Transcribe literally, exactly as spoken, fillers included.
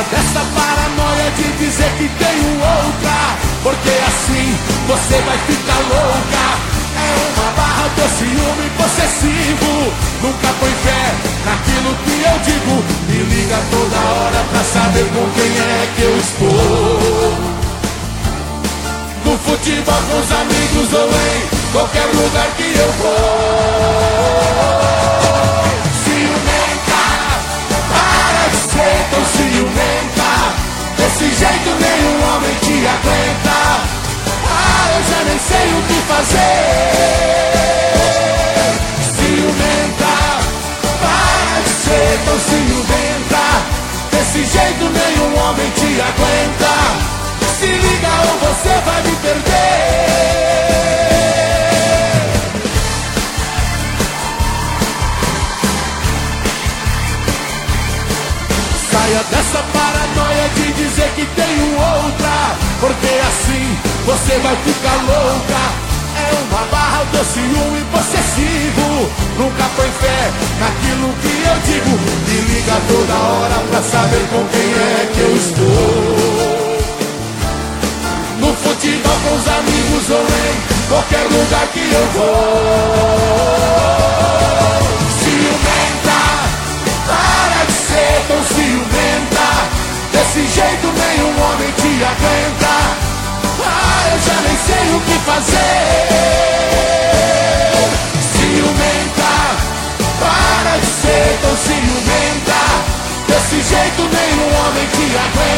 dessa paranoia de dizer que tenho outra, porque assim você vai ficar louca. É uma barra do ciúme possessivo, nunca põe fé naquilo que eu digo. Me liga toda hora pra saber com quem é que eu estou. No futebol com os amigos ou em qualquer lugar que eu vou. Ciumenta, para de ser tão ciumenta. Desse jeito nenhum homem te aguenta. Ah, eu já nem sei o que fazer. Ciumenta, para de ser tão ciumenta. Desse jeito nenhum homem te aguenta. Se liga ou você vai me perder. Saia dessa paranoia de dizer que tenho outra, porque assim você vai ficar louca. É uma barra do ciúme possessivo, nunca põe fé naquilo que eu digo. Me liga toda hora pra saber com quem é que eu estou. No futebol com os amigos ou em qualquer lugar que eu vou. Ciumenta, para de ser tão ciumenta. Desse jeito nenhum homem te aguenta. Ah, eu já nem sei o que fazer. Ciumenta, para de ser tão ciumenta. Desse jeito nenhum homem te aguenta.